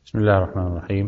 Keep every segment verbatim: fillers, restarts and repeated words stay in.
بسم الله الرحمن الرحيم.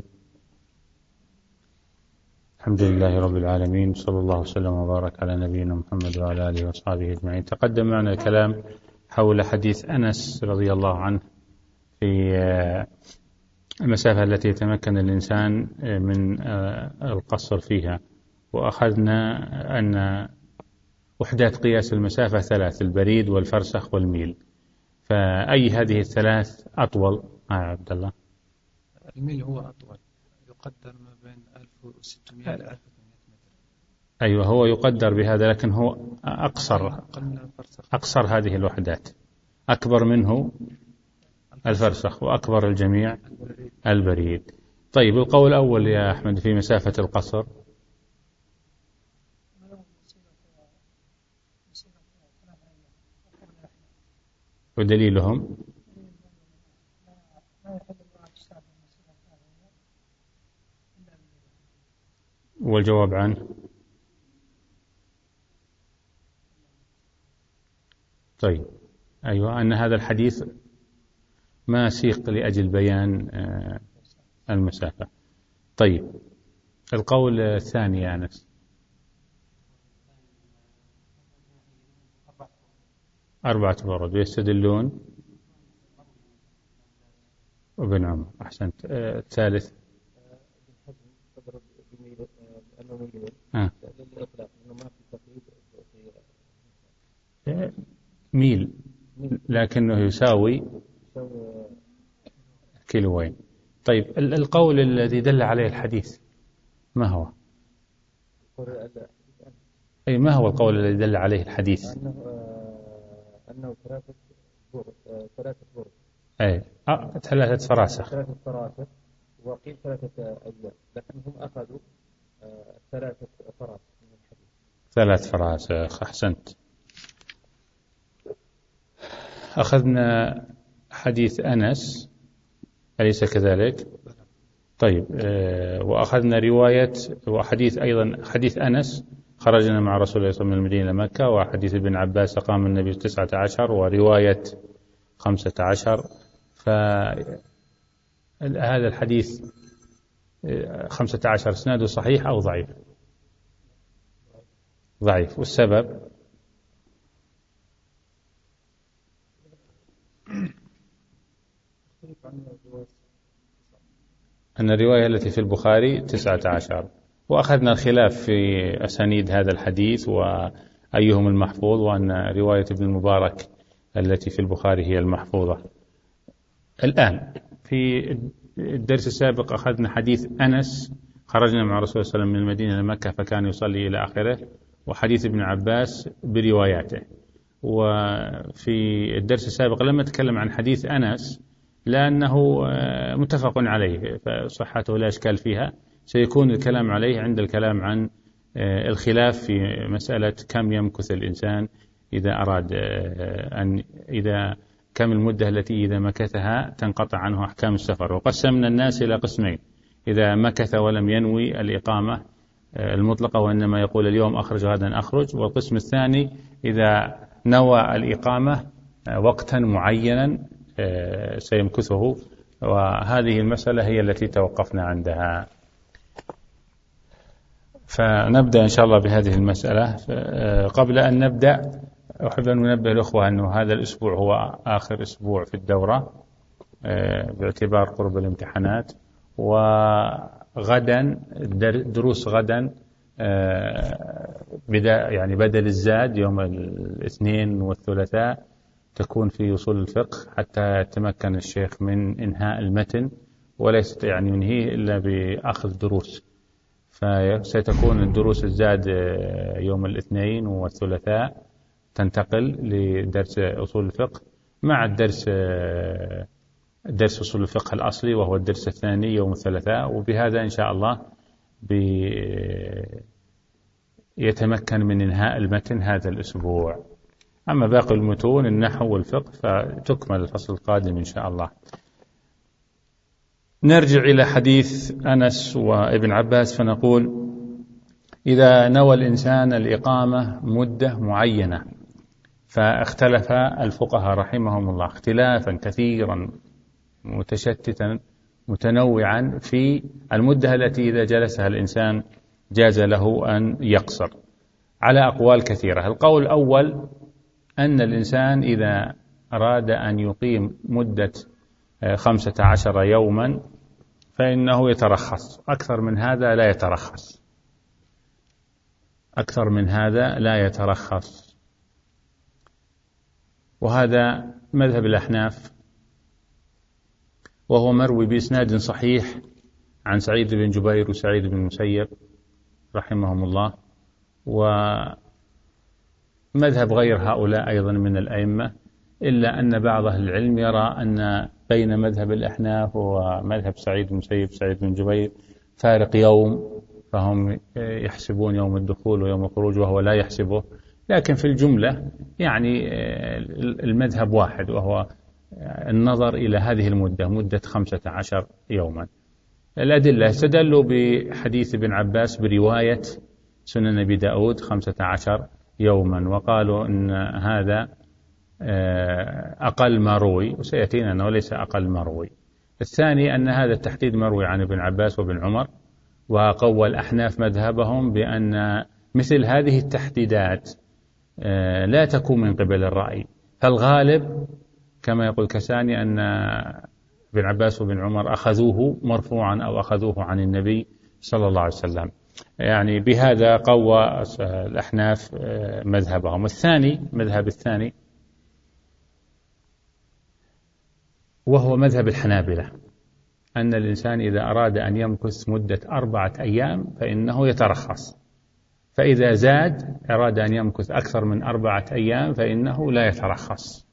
الحمد لله رب العالمين، صلى الله وسلم وبارك على نبينا محمد وعلى آله وأصحابه أجمعين. تقدم معنا الكلام حول حديث أنس رضي الله عنه في المسافة التي يتمكن الإنسان من القصر فيها، وأخذنا أن وحدات قياس المسافة ثلاث: البريد والفرسخ والميل. فأي هذه الثلاث أطول؟ آه عبد الله. الميل هو أطول، يقدر ما بين ألف وستمائة إلى ألف وثمانمائة متر. أيوة، هو يقدر بهذا، لكن هو أقصر أقصر هذه الوحدات. أكبر منه الفرسخ، وأكبر الجميع البريد. طيب، القول الأول يا أحمد في مسافة القصر، ودليلهم والجواب عنه. طيب، أيوة، أن هذا الحديث ما سيق لأجل بيان المسافة. طيب، القول الثاني يا أنس. أربعة برد ويستدلون وابن عمر. أحسنت. الثالث آه. ميل، لكنه يساوي كيلوين. طيب، القول الذي دل عليه الحديث ما هو؟ أي ما هو القول الذي دل عليه الحديث؟ أنه ثلاثة ثلاثة برد. أي أه. ثلاثة فراسخ. ثلاثة فراسخ، وقيل ثلاثة أيام، لكنهم أخذوا ثلاثة فراسخ من الحديث. ثلاث فراسخ. أحسنت. أخذنا حديث أنس، أليس كذلك؟ طيب، أه وأخذنا رواية وحديث أيضا حديث أنس: خرجنا مع رسول الله صلى الله عليه وسلم من المدينة لمكة، وحديث ابن عباس: قام النبي تسعة عشر، ورواية خمسة عشر. فهذا الحديث خمسة عشر اسناده صحيح أو ضعيف؟ ضعيف. والسبب أن الرواية التي في البخاري تسعة عشر. وأخذنا الخلاف في أسانيد هذا الحديث وأيهم المحفوظ، وأن رواية ابن المبارك التي في البخاري هي المحفوظة. الآن في الدرس السابق أخذنا حديث أنس: خرجنا مع رسول الله صلى الله عليه وسلم من المدينة لمكة فكان يصلي إلى آخره، وحديث ابن عباس برواياته. وفي الدرس السابق لما نتكلم عن حديث أنس لأنه متفق عليه فصحته لا إشكال فيها، سيكون الكلام عليه عند الكلام عن الخلاف في مسألة كم يمكث الإنسان إذا أراد أن إذا كم المدة التي إذا مكثها تنقطع عنه أحكام السفر. وقسمنا الناس إلى قسمين: إذا مكث ولم ينوي الإقامة المطلقة وإنما يقول اليوم أخرج غدا أخرج. والقسم الثاني إذا نوى الإقامة وقتا معينا سيمكثه. وهذه المسألة هي التي توقفنا عندها. فنبدأ إن شاء الله بهذه المسألة. قبل أن نبدأ أحب أن ننبه الأخوة أنه هذا الأسبوع هو آخر أسبوع في الدورة باعتبار قرب الامتحانات، وغدا دروس غدا بدأ يعني بدل الزاد يوم الاثنين والثلاثاء تكون في أصول الفقه حتى يتمكن الشيخ من إنهاء المتن، وليس يعني ينهيه إلا بأخذ دروس. فستكون الدروس الزاد يوم الاثنين والثلاثاء تنتقل لدرس أصول الفقه مع الدرس درس أصول الفقه الأصلي وهو الدرس الثاني يوم الثلاثاء. وبهذا إن شاء الله يتمكن من إنهاء المتن هذا الأسبوع. أما باقي المتون النحو والفقه فتكمل الفصل القادم إن شاء الله. نرجع إلى حديث أنس وابن عباس فنقول: إذا نوى الإنسان الإقامة مدة معينة، فاختلف الفقهاء رحمهم الله اختلافا كثيرا متشتتا متنوعا في المدة التي إذا جلسها الإنسان جاز له أن يقصر، على أقوال كثيرة. القول الأول أن الإنسان إذا أراد أن يقيم مدة خمسة عشر يوما فإنه يترخص، أكثر من هذا لا يترخص، أكثر من هذا لا يترخص. وهذا مذهب الأحناف، وهو مروي بإسناد صحيح عن سعيد بن جبير وسعيد بن المسيب رحمهم الله. ومذهب غير هؤلاء أيضا من الأئمة، إلا أن بعض أهل العلم يرى أن بين مذهب الأحناف ومذهب سعيد بن المسيب سعيد بن جبير فارق يوم، فهم يحسبون يوم الدخول ويوم الخروج وهو لا يحسبه، لكن في الجملة يعني المذهب واحد، وهو النظر إلى هذه المدة، مدة خمسة عشر يوما. الأدلة استدلوا بحديث ابن عباس برواية سنن أبي داود خمسة عشر يوما، وقالوا أن هذا أقل ما روي، وسيأتينا أنه ليس أقل ما روي. الثاني أن هذا التحديد مروي عن ابن عباس وابن عمر، وقوى الأحناف مذهبهم بأن مثل هذه التحديدات لا تكون من قبل الرأي، فالغالب كما يقول كساني أن ابن عباس وابن عمر أخذوه مرفوعا أو أخذوه عن النبي صلى الله عليه وسلم. يعني بهذا قوى الأحناف مذهبهم. الثاني مذهب الثاني وهو مذهب الحنابلة، أن الإنسان إذا أراد أن يمكث مدة أربعة أيام فإنه يترخص، فإذا زاد أراد أن يمكث أكثر من أربعة أيام فإنه لا يترخص.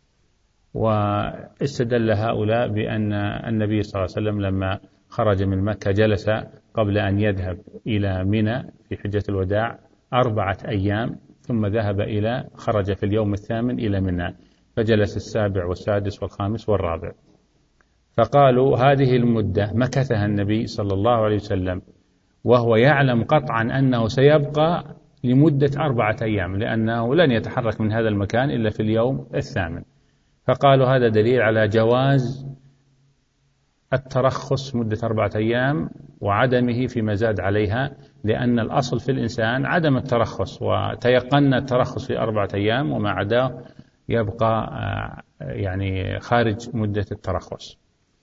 واستدل هؤلاء بأن النبي صلى الله عليه وسلم لما خرج من مكة جلس قبل أن يذهب إلى منى في حجة الوداع أربعة أيام، ثم ذهب إلى خرج في اليوم الثامن إلى منى، فجلس السابع والسادس والخامس والرابع. فقالوا هذه المدة مكثها النبي صلى الله عليه وسلم وهو يعلم قطعا أنه سيبقى لمدة أربعة أيام، لأنه لن يتحرك من هذا المكان إلا في اليوم الثامن. فقالوا هذا دليل على جواز الترخص مدة أربعة أيام وعدمه فيما زاد عليها، لأن الأصل في الإنسان عدم الترخص، وتيقن الترخص في أربعة أيام وما عداه يبقى يعني خارج مدة الترخص.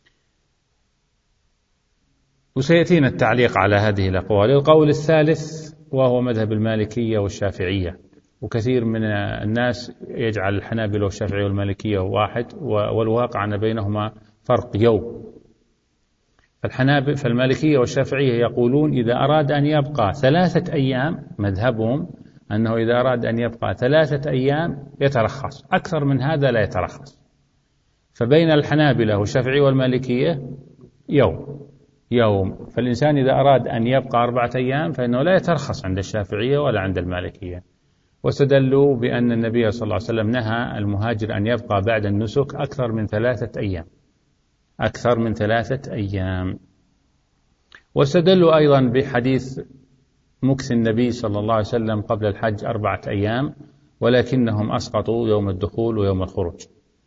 وسيأتينا التعليق على هذه الأقوال. القول الثالث وهو مذهب المالكية والشافعية، وكثير من الناس يجعل الحنابلة والشافعية والمالكية واحد، والواقع أن بينهما فرق يوم. فالحنابلة فالمالكية والشافعية يقولون إذا أراد أن يبقى ثلاثة أيام، مذهبهم أنه إذا أراد أن يبقى ثلاثة أيام يترخص، أكثر من هذا لا يترخص. فبين الحنابلة والشافعية والمالكية يوم يوم فالإنسان إذا أراد أن يبقى أربعة أيام فإنه لا يترخص عند الشافعية ولا عند المالكية. واستدلوا بأن النبي صلى الله عليه وسلم نهى المهاجر أن يبقى بعد النسك أكثر من ثلاثة أيام أكثر من ثلاثة أيام. واستدلوا أيضا بحديث مكث النبي صلى الله عليه وسلم قبل الحج أربعة أيام، ولكنهم أسقطوا يوم الدخول ويوم الخروج،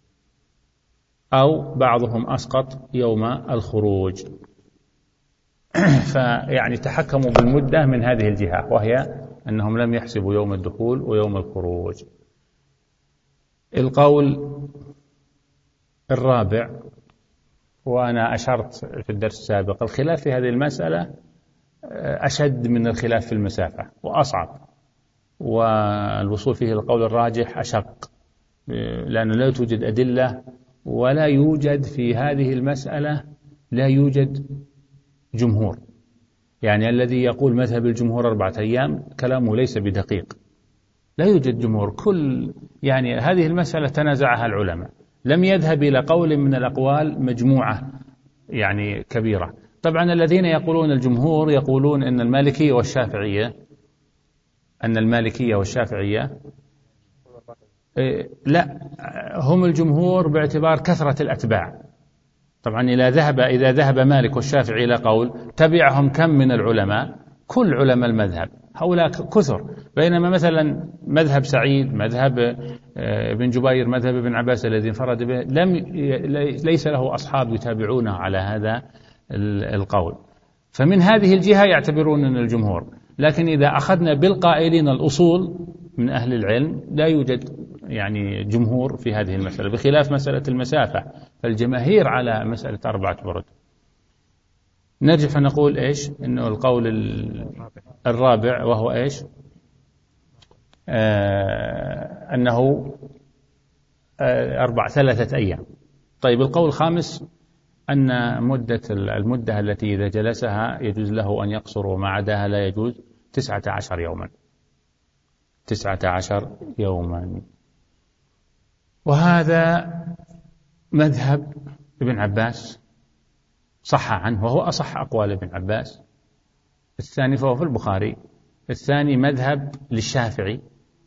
أو بعضهم أسقط يوم الخروج. فيعني تحكموا بالمدة من هذه الجهة، وهي أنهم لم يحسبوا يوم الدخول ويوم الخروج. القول الرابع، وأنا أشرت في الدرس السابق الخلاف في هذه المسألة أشد من الخلاف في المسافة وأصعب، والوصول فيه القول الراجح أشق، لأنه لا توجد أدلة ولا يوجد في هذه المسألة لا يوجد جمهور. يعني الذي يقول مذهب الجمهور أربعة أيام كلامه ليس بدقيق، لا يوجد جمهور. كل يعني هذه المسألة تنازعها العلماء، لم يذهب إلى قول من الأقوال مجموعة يعني كبيرة. طبعا الذين يقولون الجمهور يقولون أن المالكية والشافعية أن المالكية والشافعية لا، هم الجمهور باعتبار كثرة الأتباع. طبعا إذا ذهب إذا ذهب مالك والشافعي إلى قول تبعهم كم من العلماء؟ كل علماء المذهب هؤلاء كثر، بينما مثلا مذهب سعيد، مذهب ابن جبير، مذهب ابن عباس الذي انفرد به لم ليس له أصحاب يتابعونه على هذا القول. فمن هذه الجهة يعتبرون من الجمهور. لكن إذا أخذنا بالقائلين الأصول من أهل العلم لا يوجد يعني جمهور في هذه المسألة، بخلاف مسألة المسافة فالجماهير على مسألة أربعة برد. نرجع فنقول إيش؟ إنه القول الرابع وهو إيش؟ آه أنه آه أربع ثلاثة أيام. طيب القول الخامس أن مدة المدة التي إذا جلسها يجوز له أن يقصر وما عداها لا يجوز، تسعة عشر يوما، تسعة عشر يوما. وهذا مذهب ابن عباس صح عنه، وهو أصح أقوال ابن عباس. الثاني فهو في البخاري. الثاني مذهب للشافعي،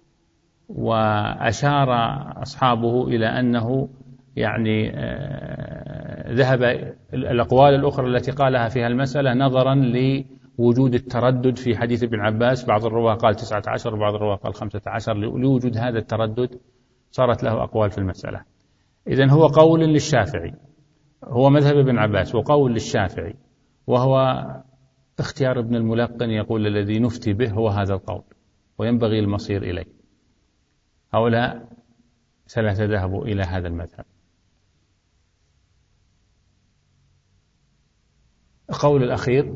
وأشار أصحابه إلى أنه يعني ذهب الأقوال الأخرى التي قالها فيها المسألة نظرا لوجود التردد في حديث ابن عباس، بعض الرواة قال تسعة عشر وبعض الرواة قال خمسة عشر، لوجود هذا التردد صارت له أقوال في المسألة. إذن هو قول للشافعي، هو مذهب ابن عباس وقول للشافعي، وهو اختيار ابن الملقن يقول الذي نفتي به هو هذا القول وينبغي المصير إليه. هؤلاء ثلاثة ذهبوا إلى هذا المذهب. القول الأخير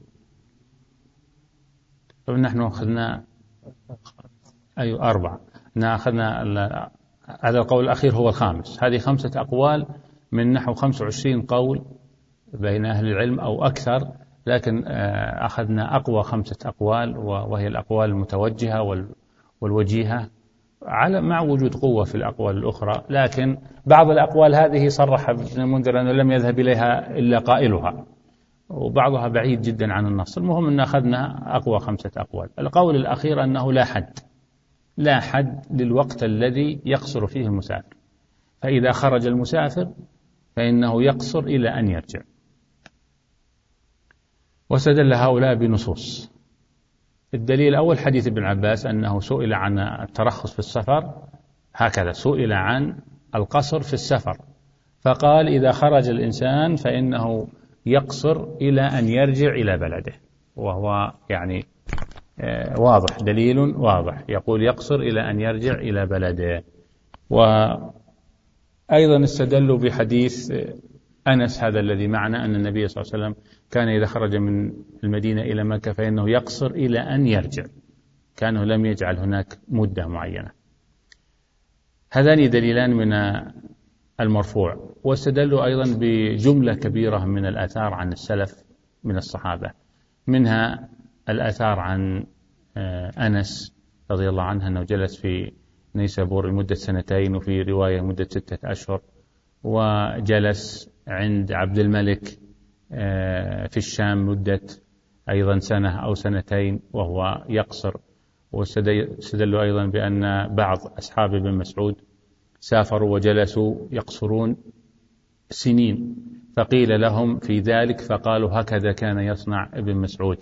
نحن أخذنا أي أيوة أربعة، أخذنا هذا القول الأخير هو الخامس. هذه خمسة أقوال من نحو خمسة وعشرين قول بين أهل العلم أو أكثر، لكن أخذنا أقوى خمسة أقوال وهي الأقوال المتوجهة والوجيهة على مع وجود قوة في الأقوال الأخرى. لكن بعض الأقوال هذه صرح ابن المنذر أنه لم يذهب إليها إلا قائلها، وبعضها بعيد جدا عن النص. المهم أن أخذنا أقوى خمسة أقوال. القول الأخير أنه لا حد، لا حد للوقت الذي يقصر فيه المسافر، فإذا خرج المسافر فإنه يقصر إلى أن يرجع. واستدل هؤلاء بنصوص. الدليل الأول حديث ابن عباس أنه سئل عن الترخص في السفر، هكذا سئل عن القصر في السفر فقال إذا خرج الإنسان فإنه يقصر إلى أن يرجع إلى بلده، وهو يعني واضح، دليل واضح يقول يقصر إلى أن يرجع إلى بلده. وأيضا استدلوا بحديث أنس هذا الذي معنا أن النبي صلى الله عليه وسلم كان إذا خرج من المدينة إلى مكة فإنه يقصر إلى أن يرجع، كانه لم يجعل هناك مدة معينة. هذان دليلان من المرفوع. واستدلوا أيضا بجملة كبيرة من الآثار عن السلف من الصحابة، منها الآثار عن أنس رضي الله عنه أنه جلس في نيسابور لمدة سنتين، وفي رواية مدة ستة أشهر، وجلس عند عبد الملك في الشام مدة أيضا سنة أو سنتين وهو يقصر. واستدلوا أيضا بأن بعض أصحاب ابن مسعود سافروا وجلسوا يقصرون سنين، فقيل لهم في ذلك فقالوا هكذا كان يصنع ابن مسعود.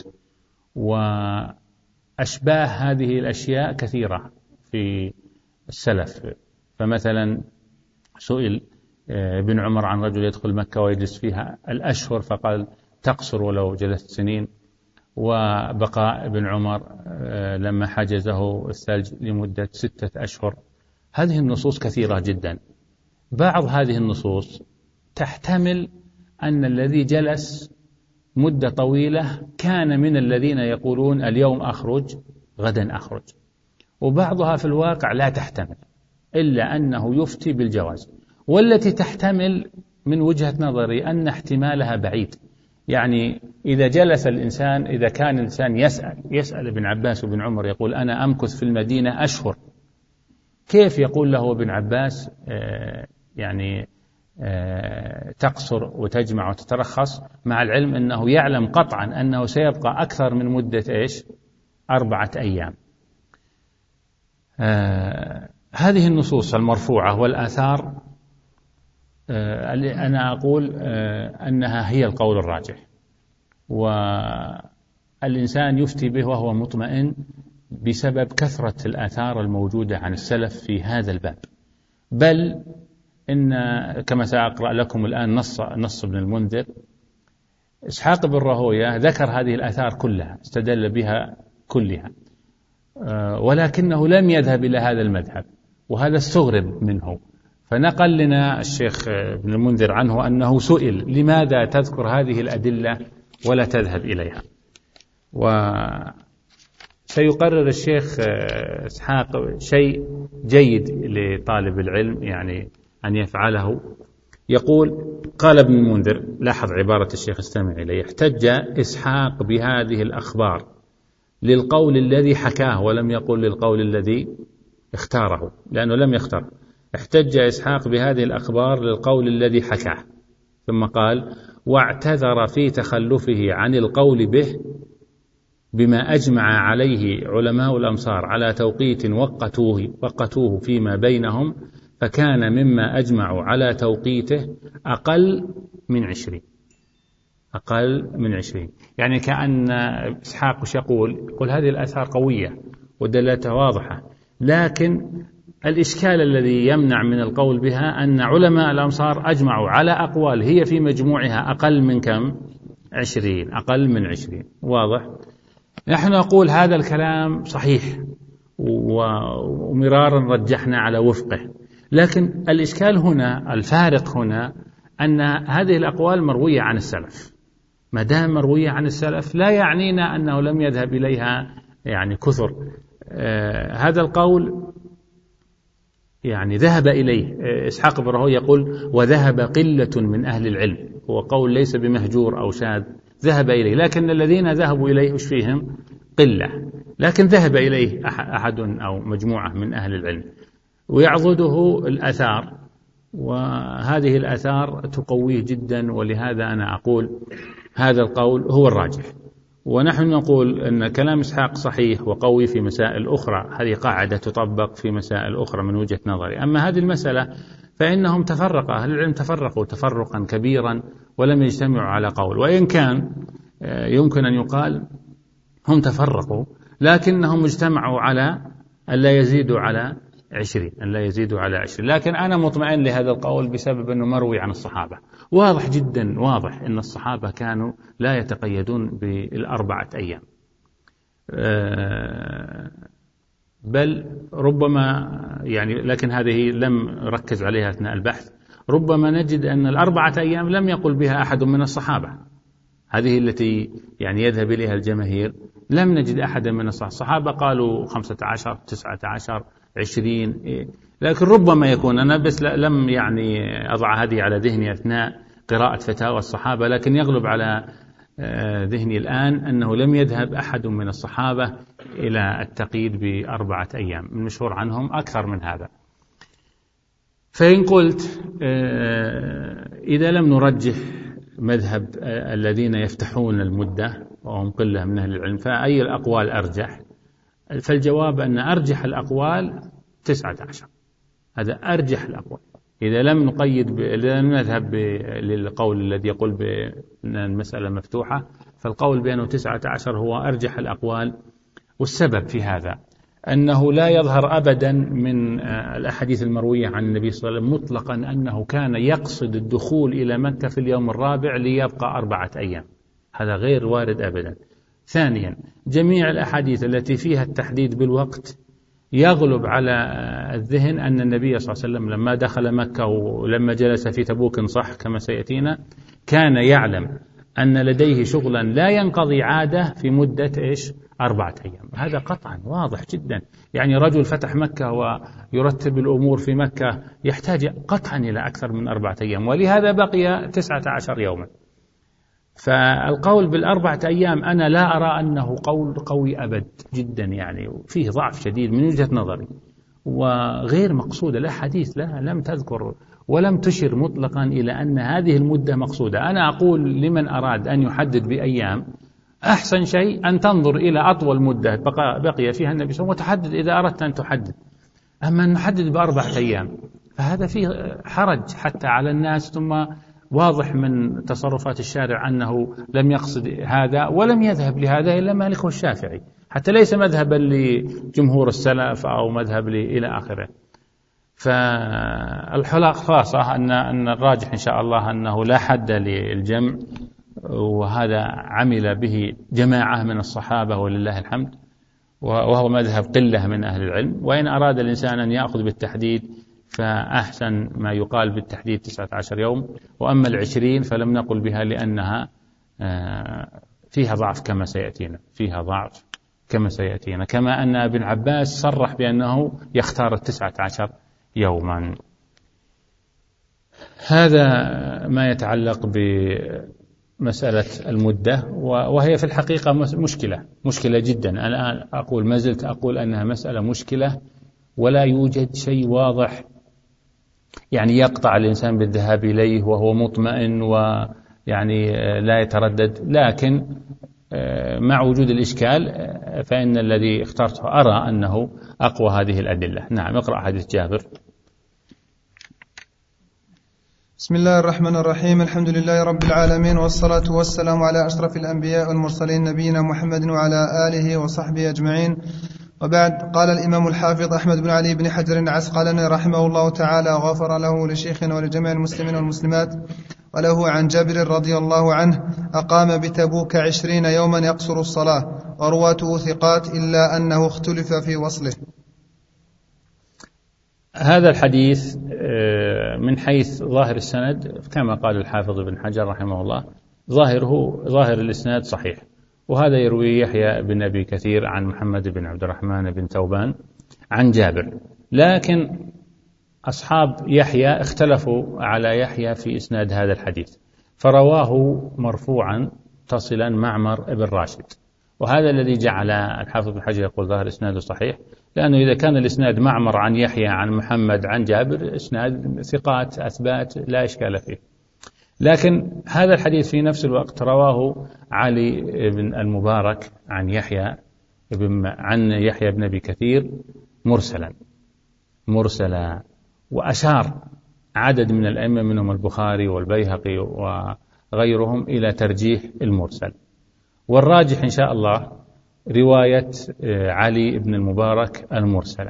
وأشباه هذه الأشياء كثيرة في السلف. فمثلا سئل ابن عمر عن رجل يدخل مكة ويجلس فيها الأشهر فقال تقصر ولو جلست سنين. وبقاء ابن عمر لما حجزه الثلج لمدة ستة أشهر. هذه النصوص كثيرة جدا. بعض هذه النصوص تحتمل أن الذي جلس مدة طويلة كان من الذين يقولون اليوم أخرج غدا أخرج، وبعضها في الواقع لا تحتمل إلا أنه يفتي بالجواز. والتي تحتمل من وجهة نظري أن احتمالها بعيد. يعني إذا جلس الإنسان، إذا كان الإنسان يسأل يسأل ابن عباس وابن عمر يقول أنا أمكث في المدينة أشهر، كيف يقول له ابن عباس آه يعني آه تقصر وتجمع وتترخص، مع العلم أنه يعلم قطعا أنه سيبقى أكثر من مدة إيش أربعة أيام. آه هذه النصوص المرفوعة والآثار آه أنا أقول آه أنها هي القول الراجح. وأن الإنسان يفتي به وهو مطمئن بسبب كثرة الآثار الموجودة عن السلف في هذا الباب. بل إن كما سأقرأ لكم الآن نص نص ابن المنذر، إسحاق بن راهويه ذكر هذه الآثار كلها، استدل بها كلها، ولكنه لم يذهب إلى هذا المذهب، وهذا استغرب منه. فنقل لنا الشيخ ابن المنذر عنه أنه سئل: لماذا تذكر هذه الأدلة ولا تذهب إليها؟ وسيقرر الشيخ إسحاق شيء جيد لطالب العلم يعني أن يفعله. يقول: قال ابن المنذر، لاحظ عبارة الشيخ استمع إليه: احتج إسحاق بهذه الأخبار للقول الذي حكاه، ولم يقل للقول الذي اختاره، لأنه لم يختار. احتج إسحاق بهذه الأخبار للقول الذي حكاه، ثم قال: واعتذر في تخلفه عن القول به بما أجمع عليه علماء الأمصار على توقيت وقتوه, وقتوه فيما بينهم، فكان مما أجمعوا على توقيته أقل من عشرين أقل من عشرين يعني كأن إسحاق وش يقول؟ يقول هذه الآثار قوية ودلالتها واضحة، لكن الإشكال الذي يمنع من القول بها أن علماء الأمصار أجمعوا على أقوال هي في مجموعها أقل من كم؟ عشرين أقل من عشرين. واضح؟ نحن نقول هذا الكلام صحيح ومرارا رجحنا على وفقه، لكن الإشكال هنا، الفارق هنا، أن هذه الأقوال مروية عن السلف. ما دام مروية عن السلف لا يعنينا أنه لم يذهب إليها يعني كثر. آه هذا القول يعني ذهب إليه إسحاق بن راهويه، يقول: وذهب قلة من أهل العلم، هو قول ليس بمهجور أو شاذ، ذهب إليه، لكن الذين ذهبوا إليه وش فيهم؟ قلة، لكن ذهب إليه أحد أو مجموعة من أهل العلم، ويعضده الآثار، وهذه الآثار تقويه جدا، ولهذا أنا أقول هذا القول هو الراجح. ونحن نقول أن كلام إسحاق صحيح وقوي في مسائل أخرى، هذه قاعدة تطبق في مسائل أخرى من وجهة نظري. أما هذه المسألة فإنهم تفرقوا، أهل العلم تفرقوا تفرقا كبيرا ولم يجتمعوا على قول، وإن كان يمكن أن يقال هم تفرقوا لكنهم اجتمعوا على أن لا يزيدوا على عشرين أن لا يزيدوا على عشرين لكن أنا مطمئن لهذا القول بسبب أنه مروي عن الصحابة. واضح جدا، واضح أن الصحابة كانوا لا يتقيدون بالأربعة أيام، بل ربما يعني، لكن هذه لم ركز عليها أثناء البحث، ربما نجد أن الأربعة أيام لم يقل بها أحد من الصحابة، هذه التي يعني يذهب إليها الجماهير، لم نجد أحدا من الصحابة. الصحابة قالوا خمسة عشر، تسعة عشر، عشرين، لكن ربما يكون، أنا بس لم يعني أضع هذه على ذهني أثناء قراءة فتاوى الصحابة، لكن يغلب على ذهني الآن أنه لم يذهب أحد من الصحابة إلى التقييد بأربعة أيام، المشهور عنهم أكثر من هذا. فإن قلت إذا لم نرجح مذهب الذين يفتحون المدة وهم قلة من أهل العلم، فأي الأقوال أرجح؟ فالجواب أن أرجح الأقوال تسعة عشر، هذا أرجح الأقوال. إذا لم نقيد ب... إذا لم نذهب ب... للقول الذي يقول بأن المسألة مفتوحة، فالقول بأنه تسعة عشر هو أرجح الأقوال. والسبب في هذا أنه لا يظهر أبدا من الأحاديث المروية عن النبي صلى الله عليه وسلم مطلقا أنه كان يقصد الدخول إلى مكة في اليوم الرابع ليبقى أربعة أيام، هذا غير وارد أبدا. ثانيا، جميع الأحاديث التي فيها التحديد بالوقت يغلب على الذهن أن النبي صلى الله عليه وسلم لما دخل مكة ولما جلس في تبوك صح كما سيأتينا، كان يعلم أن لديه شغلا لا ينقضي عادة في مدة إيش؟ أربعة أيام. هذا قطعا واضح جدا، يعني رجل فتح مكة ويرتب الأمور في مكة يحتاج قطعا إلى أكثر من أربعة أيام، ولهذا بقي تسعة عشر يوما. فالقول بالأربعة أيام أنا لا أرى أنه قول قوي أبد جدا، يعني فيه ضعف شديد من وجهة نظري، وغير مقصودة. لا حديث لا لم تذكر ولم تشر مطلقا إلى أن هذه المدة مقصودة. أنا أقول لمن أراد أن يحدد بأيام، أحسن شيء أن تنظر إلى أطول مدة بقي فيها النبي صلى الله عليه وسلم وتحدد إذا أردت أن تحدد. أما أن نحدد بأربعة أيام فهذا فيه حرج حتى على الناس، ثم واضح من تصرفات الشارع أنه لم يقصد هذا ولم يذهب لهذا إلا مالك والشافعي، حتى ليس مذهبا لجمهور السلف أو مذهب إلى آخره. فالخلاصة أن أن الراجح إن شاء الله أنه لا حد للجمع، وهذا عمل به جماعة من الصحابة ولله الحمد، وهو مذهب قلة من أهل العلم. وإن أراد الإنسان أن يأخذ بالتحديد فأحسن ما يقال بالتحديد تسعة عشر يوم، وأما العشرين فلم نقل بها لأنها فيها ضعف كما سيأتينا، فيها ضعف كما سيأتينا، كما أن ابن عباس صرح بأنه يختار التسعة عشر يوما. هذا ما يتعلق بمسألة المدة، وهي في الحقيقة مشكلة مشكلة جدا. أنا أقول ما زلت أقول أنها مسألة مشكلة، ولا يوجد شيء واضح يعني يقطع الإنسان بالذهاب إليه وهو مطمئن ويعني لا يتردد. لكن مع وجود الإشكال فإن الذي اخترته أرى أنه أقوى هذه الأدلة. نعم، اقرأ حديث جابر. بسم الله الرحمن الرحيم. الحمد لله رب العالمين، والصلاة والسلام على أشرف الأنبياء والمرسلين نبينا محمد وعلى آله وصحبه أجمعين، وبعد. قال الإمام الحافظ أحمد بن علي بن حجر العسقلاني رحمه الله تعالى وغفر له لشيخنا ولجميع المسلمين والمسلمات وله عن جابر رضي الله عنه: أقام بتبوك عشرين يوما يقصر الصلاة، ورواته ثقات إلا أنه اختلف في وصله. هذا الحديث من حيث ظاهر السند كما قال الحافظ بن حجر رحمه الله، ظاهره ظاهر الإسناد صحيح، وهذا يروي يحيى بن أبي كثير عن محمد بن عبد الرحمن بن ثوبان عن جابر. لكن أصحاب يحيى اختلفوا على يحيى في إسناد هذا الحديث، فرواه مرفوعا تصلا معمر بن راشد، وهذا الذي جعل الحافظ بن حجر يقول ظاهر إسناده صحيح، لأنه إذا كان الإسناد معمر عن يحيى عن محمد عن جابر إسناد ثقات أثبات لا إشكال فيه. لكن هذا الحديث في نفس الوقت رواه علي بن المبارك عن يحيى عن يحيى بن أبي كثير مرسلا مرسلا وأشار عدد من الأئمة منهم البخاري والبيهقي وغيرهم إلى ترجيح المرسل. والراجح إن شاء الله رواية علي بن المبارك المرسلة،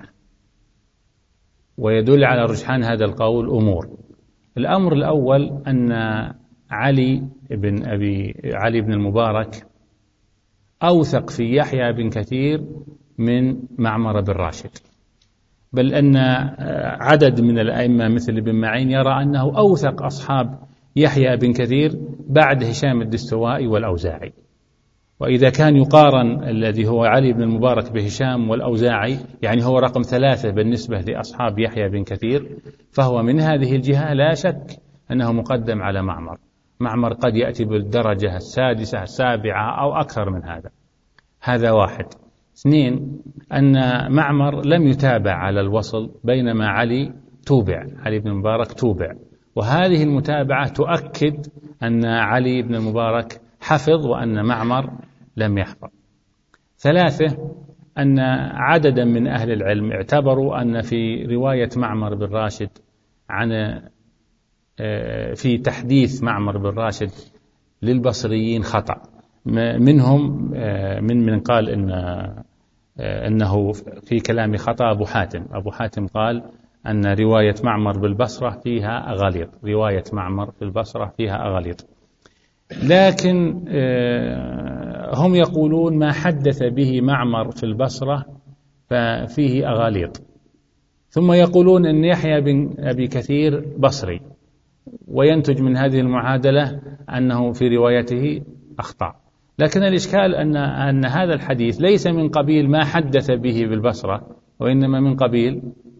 ويدل على رجحان هذا القول أمور. الأمر الأول أن علي بن أبي علي بن المبارك أوثق في يحيى بن كثير من معمر بن راشد، بل أن عدد من الأئمة مثل ابن معين يرى أنه أوثق أصحاب يحيى بن كثير بعد هشام الدستوائي والأوزاعي. وإذا كان يقارن الذي هو علي بن المبارك بهشام والأوزاعي، يعني هو رقم ثلاثة بالنسبة لأصحاب يحيى بن كثير، فهو من هذه الجهة لا شك أنه مقدم على معمر. معمر قد يأتي بالدرجة السادسة السابعة أو أكثر من هذا. هذا واحد. اثنين، أن معمر لم يتابع على الوصل، بينما علي توبع، علي بن المبارك توبع، وهذه المتابعة تؤكد أن علي بن المبارك حفظ وأن معمر لم يحفظ. ثلاثة، أن عددا من أهل العلم اعتبروا أن في رواية معمر بن راشد عن في تحديث معمر بن راشد للبصريين خطأ، منهم من من قال إن أنه في كلام خطأ أبو حاتم أبو حاتم قال أن رواية معمر بالبصرة فيها أغاليط، رواية معمر في البصرة فيها أغاليط. لكن هم يقولون ما حدث به معمر في البصرة ففيه أغاليط، ثم يقولون أن يحيى بن أبي كثير بصري، وينتج من هذه المعادلة أنه في روايته أخطأ. لكن الإشكال أن أن هذا الحديث ليس من قبيل ما حدث به بالبصرة، وإنما من قبيل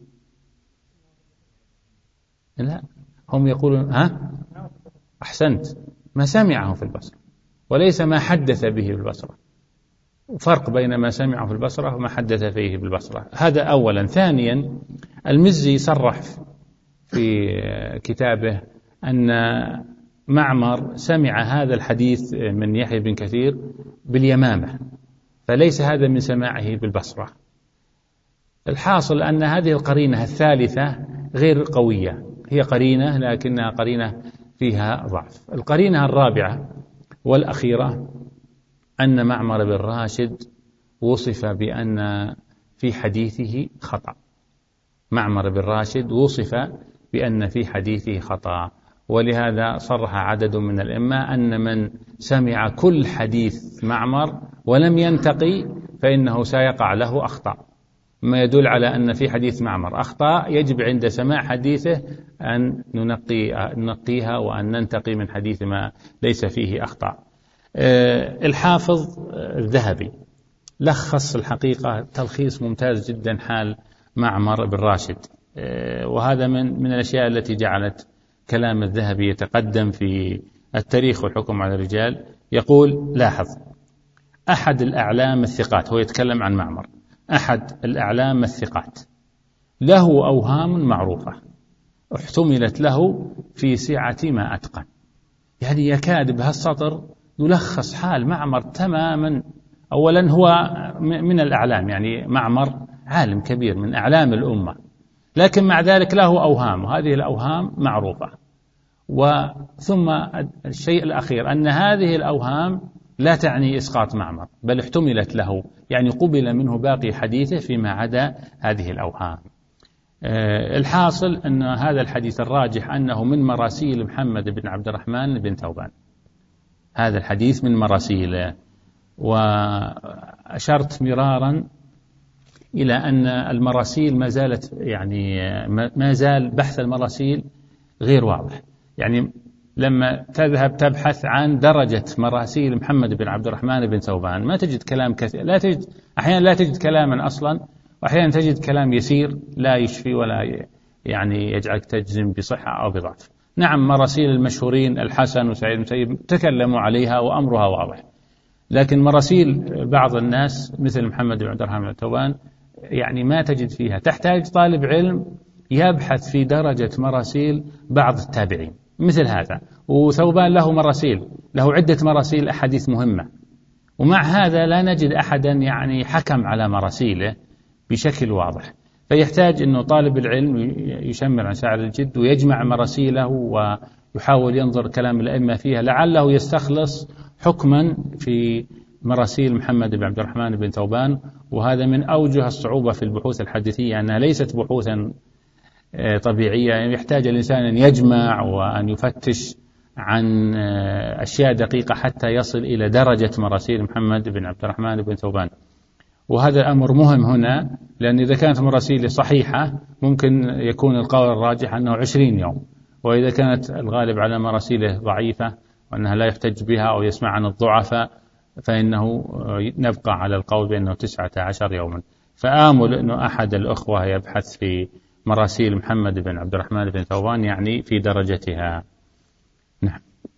لا هم يقولون ها أحسنت ما سمعه في البصرة، وليس ما حدث به بالبصرة. فرق بين ما سمعه في البصرة وما حدث فيه بالبصرة. هذا أولا. ثانيا، المزي صرح في كتابه أن معمر سمع هذا الحديث من يحيى بن كثير باليمامة، فليس هذا من سماعه بالبصرة. الحاصل أن هذه القرينة الثالثة غير قوية، هي قرينة لكنها قرينة فيها ضعف. القرينة الرابعة والأخيرة أن معمر بن راشد وصف بأن في حديثه خطأ. معمر بن راشد وصف بأن في حديثه خطأ، ولهذا صرح عدد من الأئمة أن من سمع كل حديث معمر ولم ينتقي فإنه سيقع له أخطاء، ما يدل على أن في حديث معمر أخطاء يجب عند سماع حديثه أن ننقي ننقيها وأن ننتقي من حديث ما ليس فيه أخطاء. الحافظ الذهبي لخص الحقيقة تلخيص ممتاز جدا حال معمر بن راشد، وهذا من من الأشياء التي جعلت كلام الذهبي يتقدم في التاريخ والحكم على الرجال. يقول: لاحظ، أحد الأعلام الثقات، هو يتكلم عن معمر، أحد الأعلام الثقات له أوهام معروفة احتملت له في سعة ما أتقن. يعني يكاد بهالسطر يلخص حال معمر تماما. أولا هو من الأعلام، يعني معمر عالم كبير من أعلام الأمة، لكن مع ذلك له أوهام، وهذه الأوهام معروفة. وثم الشيء الأخير أن هذه الأوهام لا تعني إسقاط معمر، بل احتملت له، يعني قبل منه باقي حديثه فيما عدا هذه الأوهام. الحاصل أن هذا الحديث الراجح أنه من مراسيل محمد بن عبد الرحمن بن ثوبان، هذا الحديث من مراسيله. وأشرت مرارا إلى أن المراسيل ما زالت، يعني ما زال بحث المراسيل غير واضح. يعني لما تذهب تبحث عن درجة مراسيل محمد بن عبد الرحمن بن ثوبان ما تجد كلام كثير، لا تجد أحيانا لا تجد كلاما أصلا، وأحيانا تجد كلام يسير لا يشفي ولا يعني يجعلك تجزم بصحة أو بضعف. نعم، مراسيل المشهورين الحسن وسعيد المسيب تكلموا عليها وأمرها واضح، لكن مراسيل بعض الناس مثل محمد بن عبد الرحمن بن ثوبان يعني ما تجد فيها. تحتاج طالب علم يبحث في درجة مراسيل بعض التابعين مثل هذا. وثوبان له مراسيل، له عدة مراسيل أحاديث مهمة، ومع هذا لا نجد أحدا يعني حكم على مراسيله بشكل واضح. فيحتاج أنه طالب العلم يشمر عن ساعة الجد ويجمع مراسيله ويحاول ينظر كلام الأئمة فيها، لعله يستخلص حكما في مراسيل محمد بن عبد الرحمن بن ثوبان. وهذا من أوجه الصعوبة في البحوث الحديثية، أنها ليست بحوثا طبيعية، يعني يحتاج الإنسان أن يجمع وأن يفتش عن أشياء دقيقة حتى يصل إلى درجة مراسيل محمد بن عبد الرحمن بن ثوبان. وهذا الأمر مهم هنا، لأن إذا كانت مراسيله صحيحة ممكن يكون القول الراجح أنه عشرين يوم، وإذا كانت الغالب على مراسيله ضعيفة وأنها لا يحتج بها أو يسمع عن الضعفاء فإنه نبقى على القول بأنه تسعة عشر يوما. فآمل أنه أحد الأخوة يبحث في مراسيل محمد بن عبد الرحمن بن ثوبان يعني في درجتها. نعم.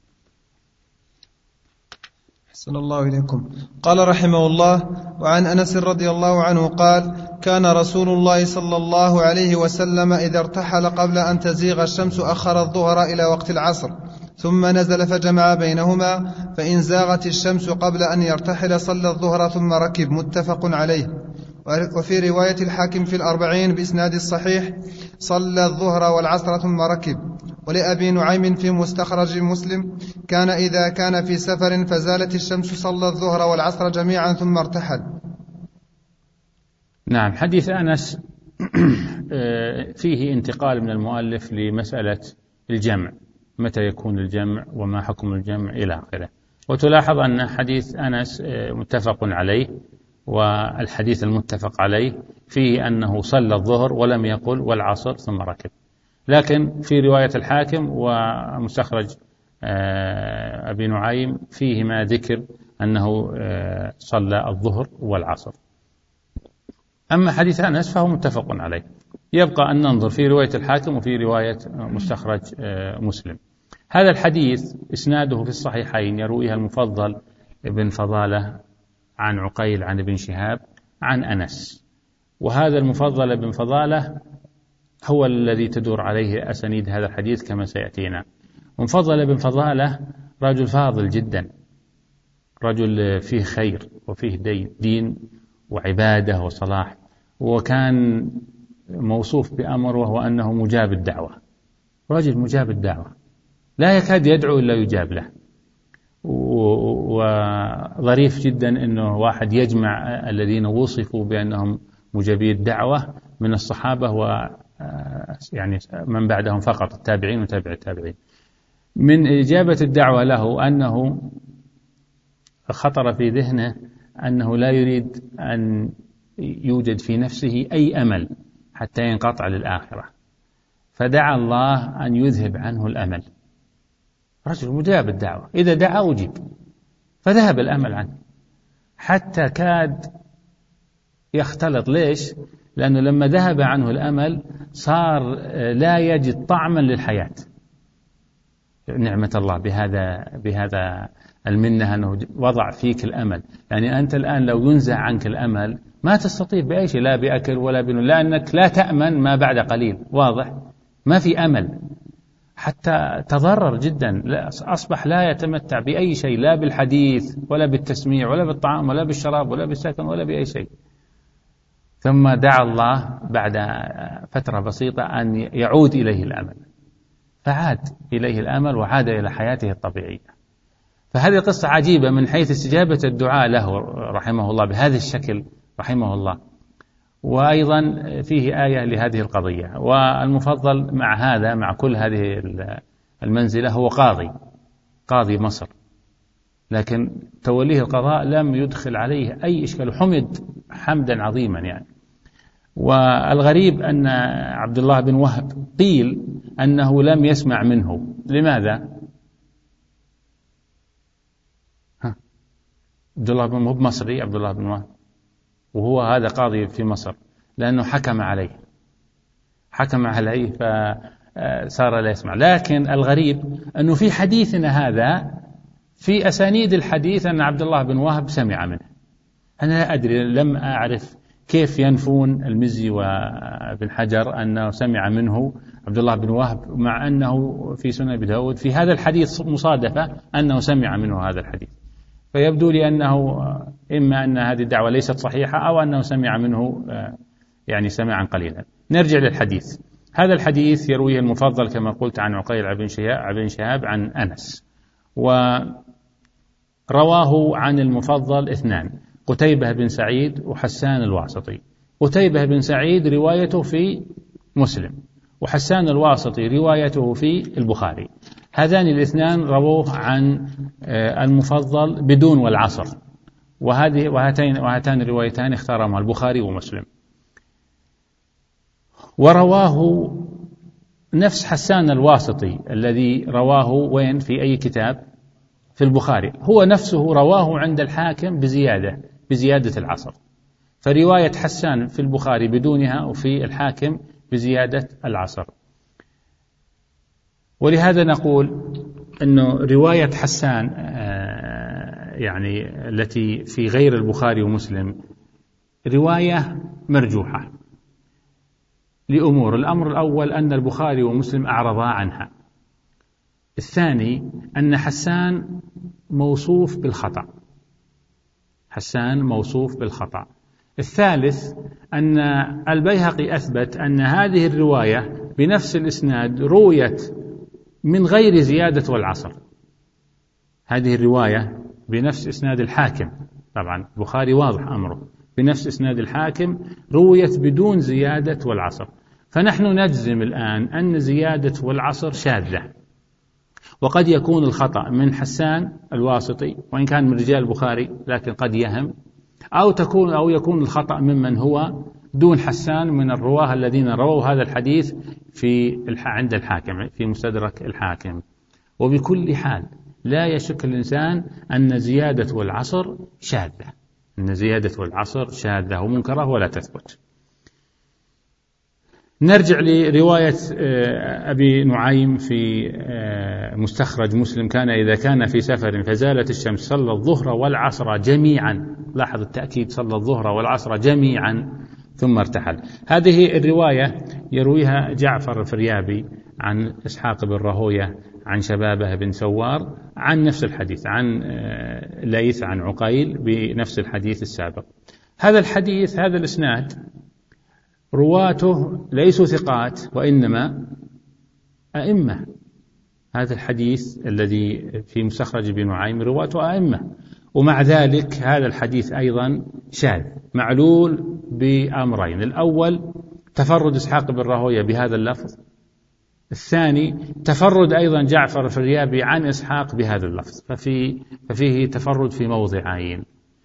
أحسن الله إليكم. قال رحمه الله: وعن أنس رضي الله عنه قال: كان رسول الله صلى الله عليه وسلم إذا ارتحل قبل أن تزيغ الشمس أخر الظهر إلى وقت العصر، ثم نزل فجمع بينهما، فإن زاغت الشمس قبل أن يرتحل صلى الظهر ثم ركب. متفق عليه. وفي رواية الحاكم في الأربعين بإسناد الصحيح: صلى الظهر والعصر ثم ركب. ولأبي نعيم في مستخرج مسلم: كان إذا كان في سفر فزالت الشمس صلى الظهر والعصر جميعا ثم ارتحل. نعم. حديث أنس فيه انتقال من المؤلف لمسألة الجمع، متى يكون الجمع وما حكم الجمع إلى آخره. وتلاحظ أن حديث أنس متفق عليه، والحديث المتفق عليه فيه أنه صلى الظهر ولم يقل والعصر ثم ركب. لكن في رواية الحاكم ومستخرج أبي نعيم فيه ما ذكر أنه صلى الظهر والعصر. أما حديث أنس فهو متفق عليه. يبقى أن ننظر في رواية الحاكم وفي رواية مستخرج مسلم. هذا الحديث إسناده في الصحيحين يرويها المفضل ابن فضالة عن عقيل عن ابن شهاب عن أنس، وهذا المفضل ابن فضالة هو الذي تدور عليه أسانيد هذا الحديث كما سيأتينا. ومفضل ابن فضالة رجل فاضل جدا، رجل فيه خير وفيه دين وعبادة وصلاح، وكان موصوف بأمر وهو أنه مجاب الدعوة، رجل مجاب الدعوة. لا يكاد يدعو إلا يجاب له. وظريف جدا أنه واحد يجمع الذين وصفوا بأنهم مجابي الدعوة من الصحابة و يعني من بعدهم فقط، التابعين وتابع التابعين. من إجابة الدعوة له أنه خطر في ذهنه أنه لا يريد أن يوجد في نفسه أي أمل حتى ينقطع للآخرة، فدعا الله أن يذهب عنه الأمل. رجل مجاب الدعوة، إذا دعا أجيب، فذهب الأمل عنه حتى كاد يختلط. ليش؟ لأنه لما ذهب عنه الأمل صار لا يجد طعما للحياة. نعمة الله بهذا بهذا المنة أنه وضع فيك الأمل. يعني أنت الآن لو ينزع عنك الأمل ما تستطيع بأي شيء، لا بأكل ولا بنوم، لأنك لا تأمن ما بعد قليل. واضح؟ ما في أمل، حتى تضرر جدا. أصبح لا يتمتع بأي شيء، لا بالحديث ولا بالتسميع ولا بالطعام ولا بالشراب ولا بالسكن ولا بأي شيء. ثم دعا الله بعد فترة بسيطة أن يعود إليه الأمل، فعاد إليه الأمل وعاد إلى حياته الطبيعية. فهذه قصة عجيبة من حيث استجابة الدعاء له رحمه الله بهذا الشكل رحمه الله. وأيضا فيه آية لهذه القضية. والمفضل مع هذا مع كل هذه المنزلة هو قاضي قاضي مصر، لكن توليه القضاء لم يدخل عليه أي إشكال، حمد حمدا عظيما يعني. والغريب أن عبد الله بن وهب قيل أنه لم يسمع منه. لماذا؟ ها. عبد الله بن وهب مصري، عبد الله بن وهب، وهو هذا قاضي في مصر، لأنه حكم عليه حكم عليه فصار لا يسمع. لكن الغريب أنه في حديثنا هذا في أسانيد الحديث أن عبد الله بن وهب سمع منه. أنا لا أدري، لم أعرف كيف ينفون المزي وابن حجر أنه سمع منه عبد الله بن وهب، مع أنه في سنن أبي داود في هذا الحديث مصادفة أنه سمع منه هذا الحديث. فيبدو لي أنه إما أن هذه الدعوة ليست صحيحة أو أنه سمع منه يعني سمعا قليلا. نرجع للحديث. هذا الحديث يرويه المفضل كما قلت عن عقيل بن شهاب عن أنس، ورواه عن المفضل اثنان، قتيبة بن سعيد وحسان الواسطي. قتيبة بن سعيد روايته في مسلم، وحسان الواسطي روايته في البخاري. هذان الاثنان رووه عن المفضل بدون والعصر، وهذه وهاتين وهاتان الروايتان اختارهما البخاري ومسلم. ورواه نفس حسان الواسطي الذي رواه وين في أي كتاب؟ في البخاري. هو نفسه رواه عند الحاكم بزيادة بزيادة العصر. فرواية حسان في البخاري بدونها وفي الحاكم بزيادة العصر. ولهذا نقول أنه رواية حسان يعني التي في غير البخاري ومسلم رواية مرجوحة لأمور. الأمر الأول أن البخاري ومسلم أعرضا عنها. الثاني أن حسان موصوف بالخطأ، حسان موصوف بالخطأ. الثالث أن البيهقي أثبت أن هذه الرواية بنفس الإسناد رويت من غير زيادة والعصر. هذه الرواية بنفس إسناد الحاكم، طبعا البخاري واضح أمره، بنفس إسناد الحاكم رويت بدون زيادة والعصر. فنحن نجزم الآن أن زيادة والعصر شاذة، وقد يكون الخطأ من حسان الواسطي وإن كان من رجال البخاري لكن قد يهم، أو تكون أو يكون الخطأ ممن هو دون حسان من الرواه الذين رووا هذا الحديث في عند الحاكم في مستدرك الحاكم. وبكل حال لا يشك الإنسان أن زيادة والعصر شاذة، أن زيادة والعصر شاذة ومنكرة ولا تثبت. نرجع لرواية أبي نعيم في مستخرج مسلم: كان إذا كان في سفر فزالت الشمس صلى الظهر والعصر جميعا. لاحظ التأكيد، صلى الظهر والعصر جميعا ثم ارتحل. هذه الرواية يرويها جعفر الفريابي عن إسحاق بن راهوية عن شبابه بن سوار عن نفس الحديث، عن ليث عن عقيل بنفس الحديث السابق. هذا الحديث هذا الإسناد رواته ليسوا ثقات وإنما أئمة هذا الحديث الذي في مستخرج ابن نعيم رواته أئمة، ومع ذلك هذا الحديث أيضا شاذ معلول بأمرين: الأول تفرد إسحاق بن راهويه بهذا اللفظ، الثاني تفرد أيضا جعفر الفريابي عن إسحاق بهذا اللفظ، ففي ففيه تفرد في موضعين.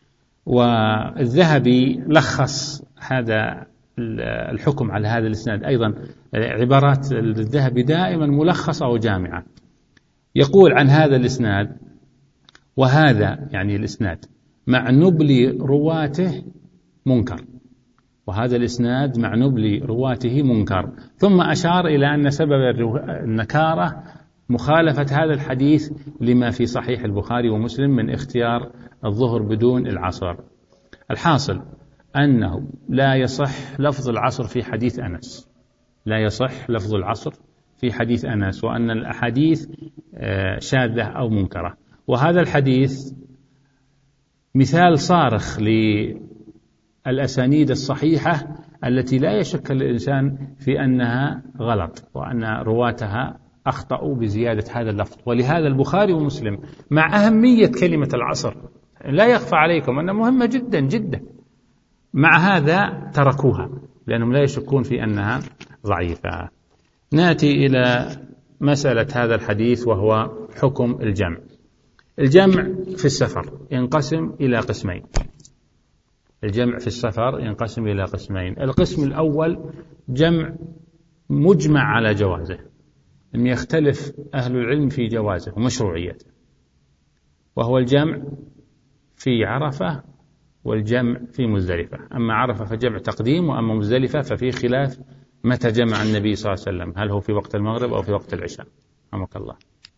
والذهبي لخص هذا الحكم على هذا الإسناد أيضا، عبارات الذهبي دائما ملخصة أو جامعة. يقول عن هذا الإسناد: وهذا يعني الإسناد مع نبل رواته منكر، وهذا الإسناد مع نبل رواته منكر. ثم أشار إلى أن سبب النكارة مخالفة هذا الحديث لما في صحيح البخاري ومسلم من اختيار الظهر بدون العصر. الحاصل أنه لا يصح لفظ العصر في حديث أنس، لا يصح لفظ العصر في حديث أنس، وأن الأحاديث شاذة أو منكرة. وهذا الحديث مثال صارخ للأسانيد الصحيحة التي لا يشك الإنسان في أنها غلط وأن رواتها أخطأوا بزيادة هذا اللفظ. ولهذا البخاري ومسلم مع أهمية كلمة العصر لا يخفى عليكم أنها مهمة جدا جدا، مع هذا تركوها لأنهم لا يشكون في أنها ضعيفة. نأتي إلى مسألة هذا الحديث وهو حكم الجمع. الجمع في السفر ينقسم إلى قسمين. الجمع في السفر ينقسم إلى قسمين. القسم الأول جمع مجمع على جوازه، لم يختلف أهل العلم في جوازه ومشروعيته، وهو الجمع في عرفة والجمع في مزدلفة. أما عرفة فجمع تقديم، وأما مزدلفة ففي خلاف متى جمع النبي صلى الله عليه وسلم، هل هو في وقت المغرب أو في وقت العشاء. رحمك الله.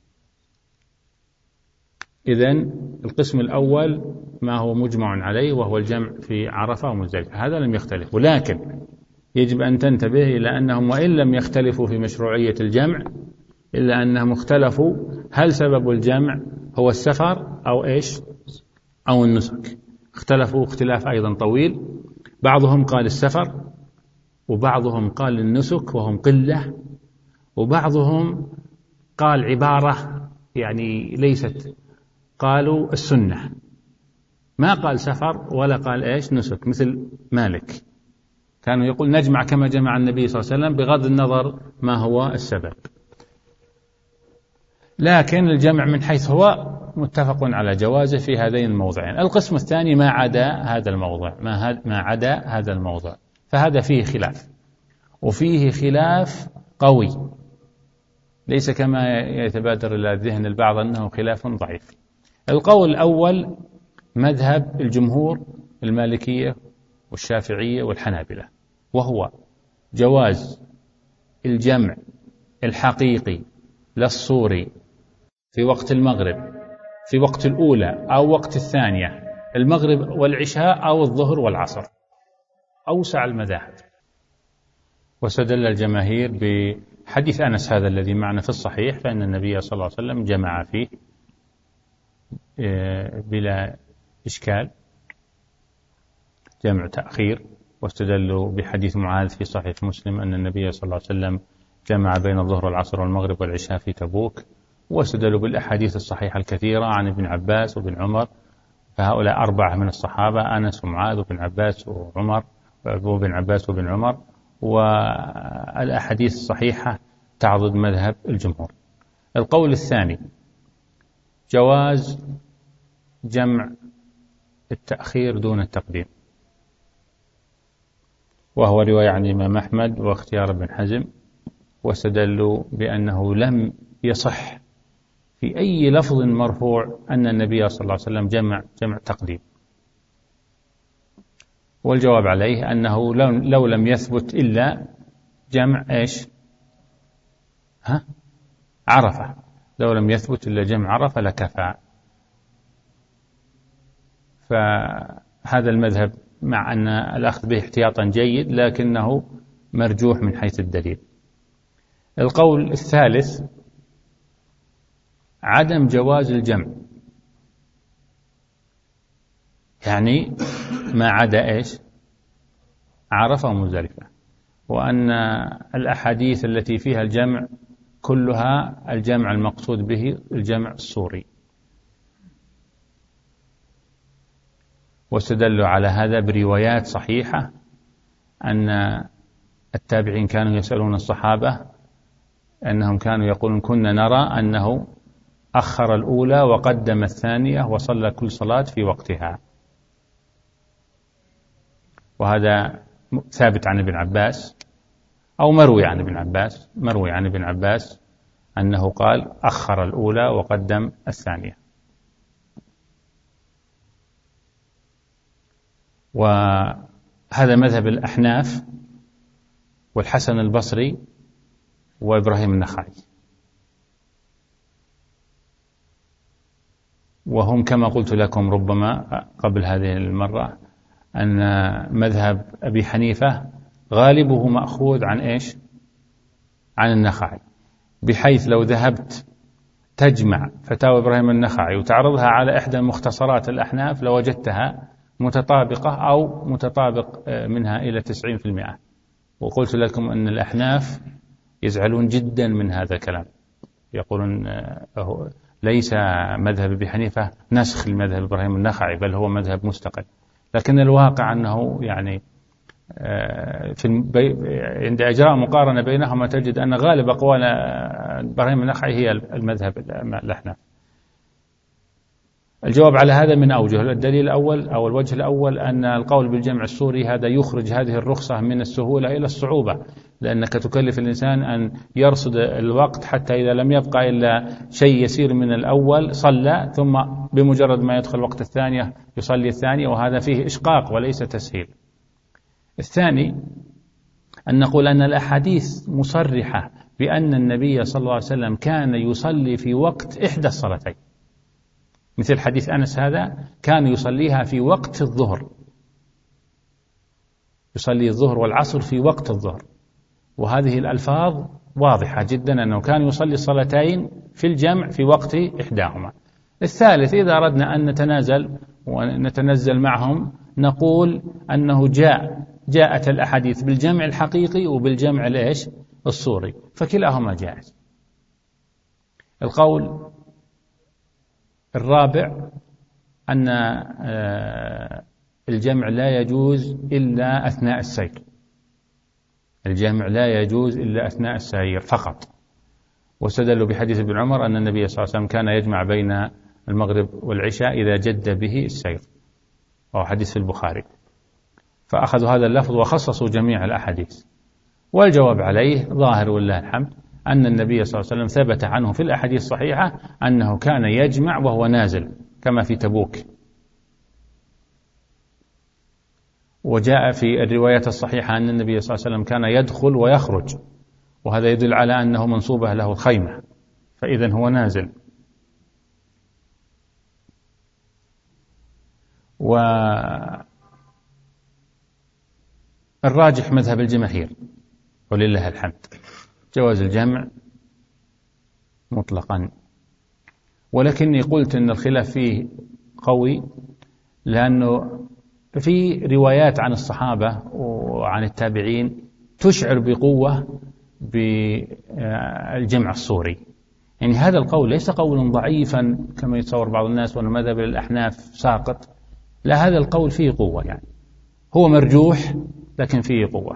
إذن القسم الأول ما هو مجمع عليه وهو الجمع في عرفة ومزدلفة، هذا لم يختلف. ولكن يجب أن تنتبه إلى أنهم وإن لم يختلفوا في مشروعية الجمع إلا أنهم اختلفوا هل سبب الجمع هو السفر أو إيش أو النسك. اختلفوا اختلاف أيضا طويل، بعضهم قال السفر وبعضهم قال النسك وهم قلة، وبعضهم قال عبارة يعني ليست، قالوا السنة، ما قال سفر ولا قال إيش نسك، مثل مالك كانوا يقول نجمع كما جمع النبي صلى الله عليه وسلم بغض النظر ما هو السبب. لكن الجمع من حيث هو متفق على جوازه في هذين الموضعين. القسم الثاني ما عدا هذا الموضع، ما, ما عدا هذا الموضع، فهذا فيه خلاف، وفيه خلاف قوي، ليس كما يتبادر إلى ذهن البعض أنه خلاف ضعيف. القول الأول مذهب الجمهور المالكية والشافعية والحنابلة، وهو جواز الجمع الحقيقي للصوري في وقت المغرب، في وقت الأولى أو وقت الثانية، المغرب والعشاء أو الظهر والعصر، أوسع المذاهب. واستدل الجماهير بحديث أنس هذا الذي معنا في الصحيح، فإن النبي صلى الله عليه وسلم جمع فيه بلا إشكال جمع تأخير. واستدلوا بحديث معاذ في صحيح مسلم أن النبي صلى الله عليه وسلم جمع بين الظهر والعصر والمغرب والعشاء في تبوك. واستدلوا بالأحاديث الصحيحة الكثيرة عن ابن عباس وابن عمر، فهؤلاء أربعة من الصحابة: أنس ومعاذ وابن عباس وعمر وابن عباس وابن عمر. والأحاديث الصحيحة تعضد مذهب الجمهور. القول الثاني جواز جمع التأخير دون التقديم، وهو رواية عن الإمام أحمد واختيار ابن حزم. واستدلوا بأنه لم يصح في أي لفظ مرفوع أن النبي صلى الله عليه وسلم جمع جمع تقديم. والجواب عليه أنه لو لم يثبت إلا جمع إيش ها عرفة، لو لم يثبت إلا جمع عرفة لكفى. فهذا المذهب مع أن الأخذ به احتياطا جيد لكنه مرجوح من حيث الدليل. القول الثالث عدم جواز الجمع، يعني ما عدا إيش عرفة ومزدلفة، وأن الأحاديث التي فيها الجمع كلها الجمع المقصود به الجمع الصوري. واستدلوا على هذا بروايات صحيحة أن التابعين كانوا يسألون الصحابة أنهم كانوا يقولون كنا نرى أنه أخر الأولى وقدم الثانية وصلى كل صلاة في وقتها. وهذا ثابت عن ابن عباس أو مروي عن ابن عباس مروي عن ابن عباس أنه قال أخر الأولى وقدم الثانية. وهذا مذهب الأحناف والحسن البصري وإبراهيم النخعي، وهم كما قلت لكم ربما قبل هذه المرة أن مذهب أبي حنيفة غالبه مأخوذ عن إيش؟ عن النخعي، بحيث لو ذهبت تجمع فتاوى إبراهيم النخعي وتعرضها على إحدى مختصرات الأحناف لوجدتها متطابقة أو متطابق منها إلى تسعين في المئة. وقلت لكم أن الأحناف يزعلون جدا من هذا الكلام، يقولون ليس مذهب أبي حنيفة نسخ لمذهب إبراهيم النخعي بل هو مذهب مستقل. لكن الواقع أنه يعني في عند إجراء مقارنة بينهما تجد أن غالب أقوال إبراهيم النخعي هي المذهب الأحناف. الجواب على هذا من أوجه. الدليل الأول أو الوجه الأول أن القول بالجمع الصوري هذا يخرج هذه الرخصة من السهولة إلى الصعوبة، لأنك تكلف الإنسان أن يرصد الوقت حتى إذا لم يبقى إلا شيء يسير من الأول صلى، ثم بمجرد ما يدخل وقت الثانية يصلي الثانية، وهذا فيه إشقاق وليس تسهيل. الثاني أن نقول أن الأحاديث مصرحة بأن النبي صلى الله عليه وسلم كان يصلي في وقت إحدى الصلاتين، مثل حديث أنس هذا كان يصليها في وقت الظهر، يصلي الظهر والعصر في وقت الظهر، وهذه الألفاظ واضحة جدا أنه كان يصلي الصلاتين في الجمع في وقت إحداهما. الثالث إذا أردنا أن نتنازل ونتنزل معهم نقول أنه جاء جاءت الأحاديث بالجمع الحقيقي وبالجمع الإيش الصوري، فكلاهما جائز. القول الرابع أن الجمع لا يجوز إلا أثناء السير، الجمع لا يجوز إلا أثناء السير فقط. واستدلوا بحديث ابن عمر أن النبي صلى الله عليه وسلم كان يجمع بين المغرب والعشاء إذا جد به السير، وهو حديث في البخاري، فأخذوا هذا اللفظ وخصصوا جميع الأحاديث. والجواب عليه ظاهر والله الحمد أن النبي صلى الله عليه وسلم ثبت عنه في الأحاديث الصحيحة أنه كان يجمع وهو نازل كما في تبوك، وجاء في الروايات الصحيحة أن النبي صلى الله عليه وسلم كان يدخل ويخرج، وهذا يدل على أنه منصوبة له الخيمة، فإذن هو نازل. والراجح مذهب الجماهير ولله الحمد جواز الجمع مطلقا، ولكني قلت أن الخلاف فيه قوي، لأنه في روايات عن الصحابة وعن التابعين تشعر بقوة بالجمع الصوري. يعني هذا القول ليس قولا ضعيفا كما يتصور بعض الناس وأن مذهب الأحناف ساقط، لا، هذا القول فيه قوة، يعني هو مرجوح لكن فيه قوة.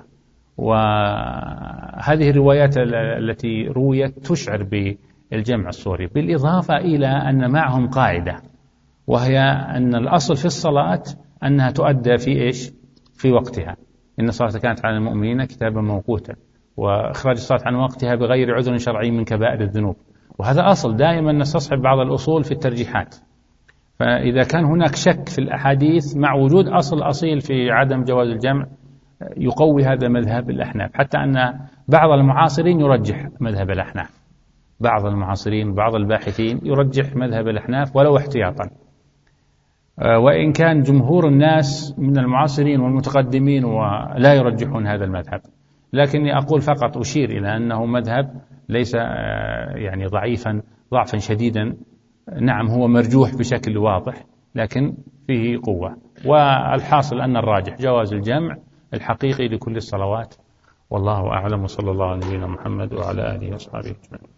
وهذه الروايات التي رويت تشعر بالجمع الصوري، بالإضافة إلى أن معهم قاعدة، وهي أن الأصل في الصلاة أنها تؤدى في إيش؟ في وقتها. إن الصلاة كانت على المؤمنين كتابا موقوتا، وإخراج الصلاة عن وقتها بغير عذر شرعي من كبائر الذنوب. وهذا أصل دائما نستصحب بعض الأصول في الترجيحات، فإذا كان هناك شك في الأحاديث مع وجود أصل أصيل في عدم جواز الجمع يقوي هذا مذهب الأحناف، حتى أن بعض المعاصرين يرجح مذهب الأحناف، بعض المعاصرين بعض الباحثين يرجح مذهب الأحناف ولو احتياطا، وإن كان جمهور الناس من المعاصرين والمتقدمين ولا يرجحون هذا المذهب. لكني أقول فقط أشير إلى أنه مذهب ليس يعني ضعيفا ضعفا شديدا، نعم هو مرجوح بشكل واضح لكن فيه قوة. والحاصل أن الراجح جواز الجمع الحقيقي لكل الصلوات، والله أعلم، وصلى الله على نبينا محمد وعلى آله وصحبه أجمعين.